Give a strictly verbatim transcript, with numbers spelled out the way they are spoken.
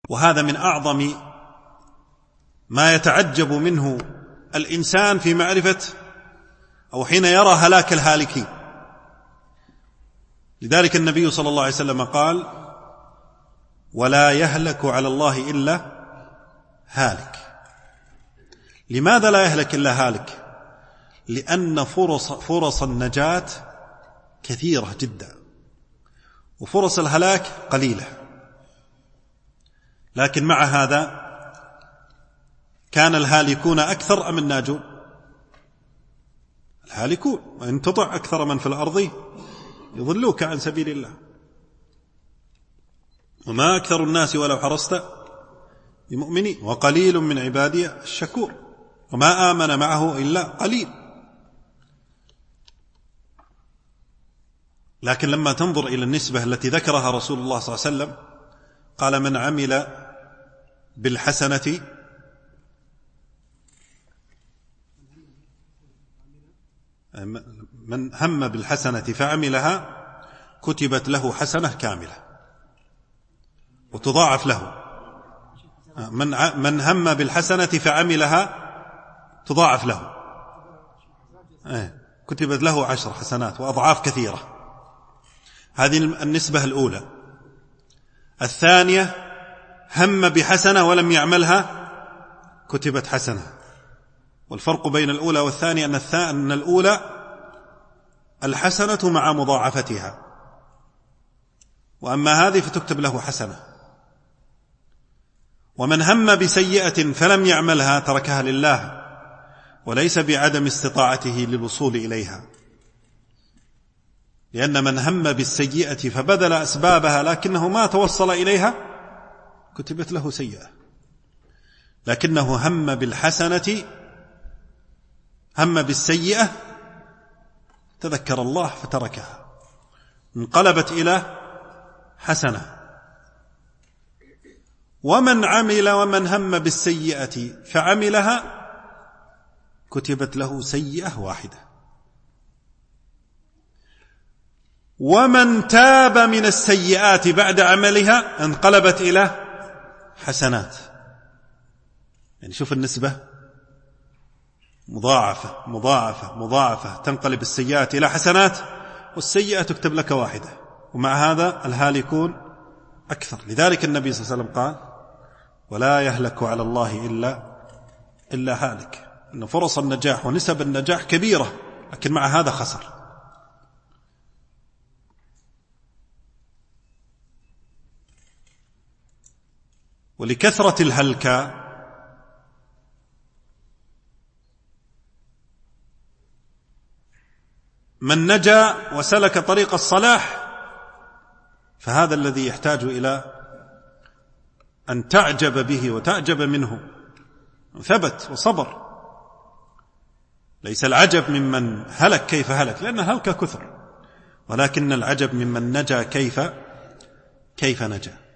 وهذا من أعظم ما يتعجب منه الإنسان في معرفة أو حين يرى هلاك الهالكين. لذلك النبي صلى الله عليه وسلم قال: ولا يهلك على الله إلا هالك. لماذا لا يهلك إلا هالك؟ لأن فرص, فرص النجاة كثيرة جدا وفرص الهلاك قليلة. لكن مع هذا كان الهالكون أكثر أم الناجون؟ الهالكون. وإن تطع أكثر من في الأرض يضلوك عن سبيل الله، وما أكثر الناس ولو حرصت بمؤمنين، وقليل من عبادي الشكور، وما آمن معه إلا قليل. لكن لما تنظر إلى النسبة التي ذكرها رسول الله صلى الله عليه وسلم قال: من عمل بالحسنة من هم بالحسنة فعملها كتبت له حسنة كاملة وتضاعف له. من من هم بالحسنة فعملها تضاعف له، كتبت له عشر حسنات وأضعاف كثيرة. هذه النسبة الأولى. الثانية: هم بحسنة ولم يعملها كتبت حسنة. والفرق بين الأولى والثانية أن الأولى الحسنة مع مضاعفتها، وأما هذه فتكتب له حسنة. ومن هم بسيئة فلم يعملها تركها لله، وليس بعدم استطاعته للوصول إليها، لأن من هم بالسيئة فبذل أسبابها لكنه ما توصل إليها كتبت له سيئة. لكنه هم بالحسنة، هم بالسيئة تذكر الله فتركها، انقلبت إلى حسنة. ومن عمل ومن هم بالسيئة فعملها كتبت له سيئة واحدة. ومن تاب من السيئات بعد عملها انقلبت إلى حسنات. يعني شوف النسبة، مضاعفة مضاعفة مضاعفة، تنقلب السيئات إلى حسنات، والسيئة تكتب لك واحدة. ومع هذا الهالكون أكثر. لذلك النبي صلى الله عليه وسلم قال: ولا يهلك على الله إلا إلا هالك. إن فرص النجاح ونسب النجاح كبيرة، لكن مع هذا خسر. ولكثرة الهلكة من نجا وسلك طريق الصلاح فهذا الذي يحتاج إلى أن تعجب به وتعجب منه، ثبت وصبر. ليس العجب ممن هلك كيف هلك، لأن هلك كثر، ولكن العجب ممن نجا كيف كيف نجا.